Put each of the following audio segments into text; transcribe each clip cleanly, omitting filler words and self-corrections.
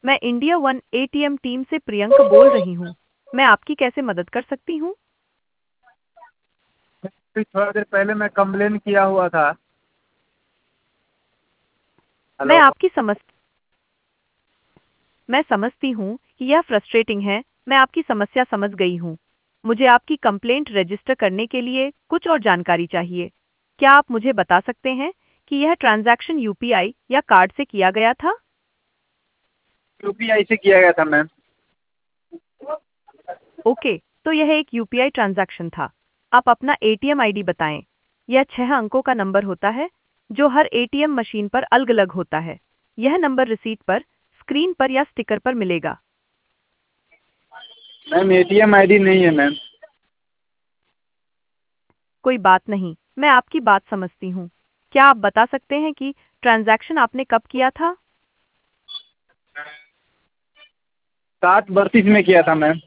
मैं India One ATM team से प्रियंका बोल रही हूँ। मैं आपकी कैसे मदद कर सकती हूँ? फिर थोड़ा देर पहले मैं कंप्लेन किया हुआ था। मैं हेलो। आपकी समझ मैं समझती हूँ कि यह फ्रस्ट्रेटिंग है। मैं आपकी समस्या समझ गई हूँ। मुझे आपकी कंप्लेंट रजिस्टर करने के लिए कुछ और जानकारी चाहिए। क्या आप मुझे बता सकते हैं कि यह ट्रांजैक्शन यूपीआई या कार्ड से किया गया था? यूपीआई से किया गया था मैम। ओके, तो यह एक यूपीआई ट्रांजैक्शन था। आप अपना एटीएम आईडी बताएं। यह 6 अंकों का नंबर होता है जो हर एटीएम मशीन पर अलग-अलग होता है। यह नंबर रिसीट पर, स्क्रीन पर या स्टिकर पर मिलेगा। मैम एटीएम आईडी नहीं है मैम। कोई बात नहीं, मैं आपकी बात समझती हूँ। क्या आप बता सकते हैं कि ट्रांजैक्शन आपने कब किया था? 7:32 में किया था मैम।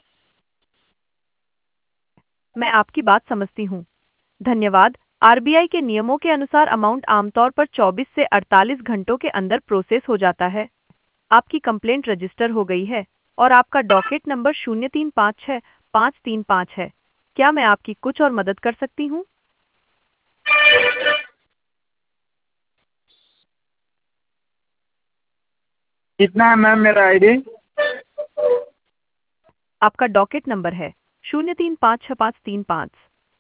मैं आपकी बात समझती हूँ। धन्यवाद। आरबीआई के नियमों के अनुसार अमाउंट आमतौर पर 24 से 48 घंटों के अंदर प्रोसेस हो जाता है। आपकी कंप्लेंट रजिस्टर हो गई है और आपका डॉकेट नंबर 0356535 है। क्या मैं आपकी कुछ और मदद कर सकती हूँ? कितना है मैम मेरा आईडी? आपका डॉकेट नंबर है 0356535।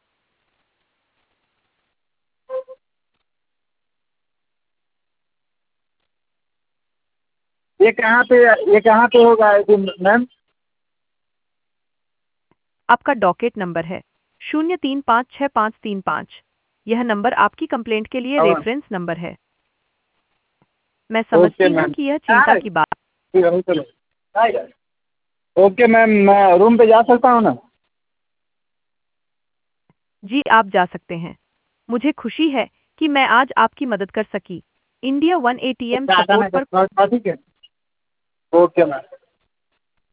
ये कहाँ पे होगा आईडी मैम? आपका डॉकेट नंबर है 0356535। यह नंबर आपकी कंप्लेंट के लिए हाँ। रेफरेंस नंबर है। मैं ओके समझती हूँ मैम। कि यह चिंता की बात। चलो। ओके मैम, मैं रूम पे जा सकता हूँ ना? जी, आप जा सकते हैं। मुझे खुशी है कि मैं आज आपकी मदद कर सकी। इंडिया वन एटीएम आता सपोर्ट नहीं पर तो ठीक है। Okay ma'am.